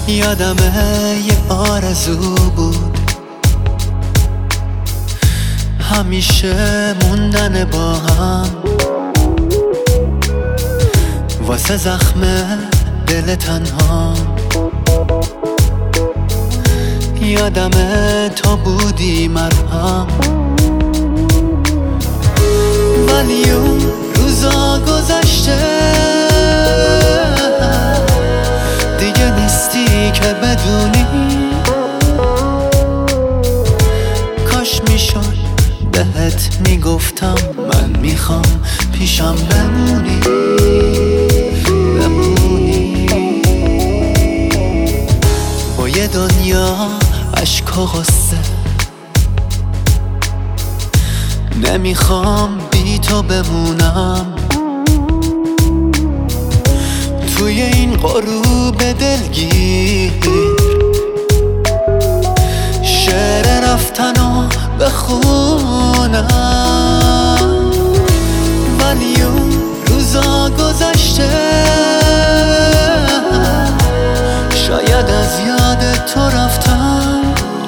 یادمه یه آرزو بود، همیشه موندن با هم واسه زخم دل تنها. یادمه تا بودی مرهم، ولی اون روزا گذشته، دیگه نیستی که بدونی. کاش میشد بهت میگفتم من میخوام پیشم بمونی. با یه دنیا عشق و غصه، نمیخوام بی تو بمونم. توی این غروب دلگیر شعر رفتنو بخونم، ولی اون روزا گذشته، شاید از یاد تو رفتم.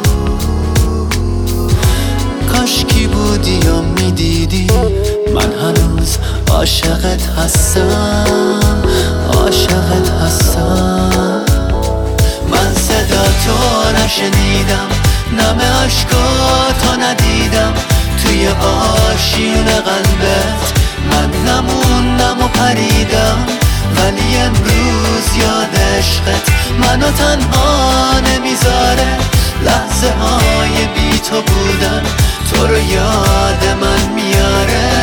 کاش کی بودی یا میدیدی من هنوز عاشقت هستم، عاشقت هستم. من صدا تو نشنیدم، نم عشقاتو ندیدم، توی آشیون قلبت من نموندم و پریدم. ولی امروز یاد عشقت منو تنها نمیذاره. لحظه های بی تو بودن تو رو یاد من میاره.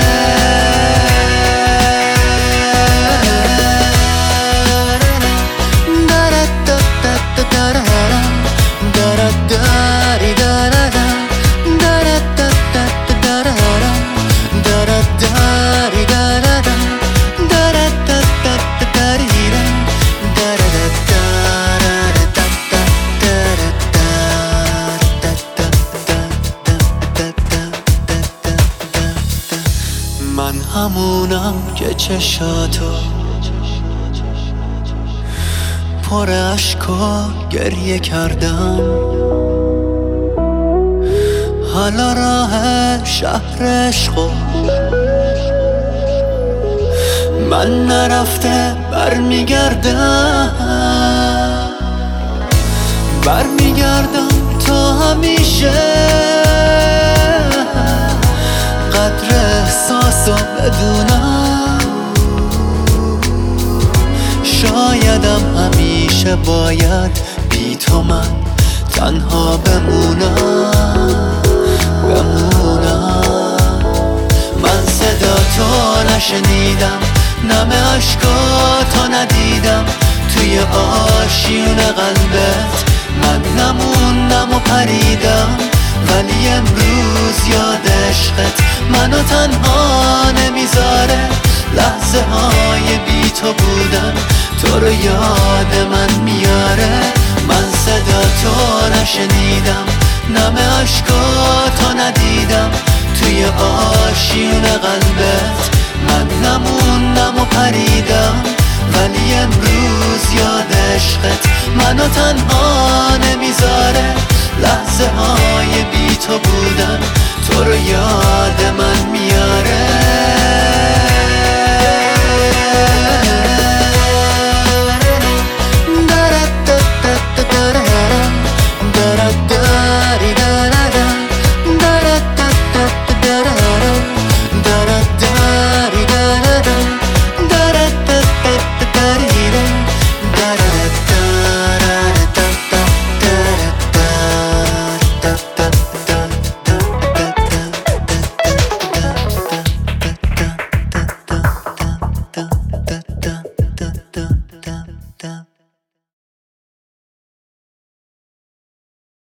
من همونم که چشاتو پر عشق و گریه کردم. حالا راه شهر عشقو من نرفته برمیگردم تا همیشه. قدر احساسو بدونم، شایدم همیشه باید بی تو من تنها بمونم. من صدا تو نشنیدم، نم عشقاتو ندیدم، توی آشیون قلبت من نموندم و پریدم. ولی امروز یاد عشقت منو تنها نمیذاره. لحظه های بی تو بودن تو رو یاد من میاره. من صدا تو نشنیدم، نم عشقاتو ندیدم، توی آشیون قلبت من نموندم و پریدم. ولی امروز یاد عشقت منو تنها نمیذاره. لحظه های بی تو بودن تو رو یاد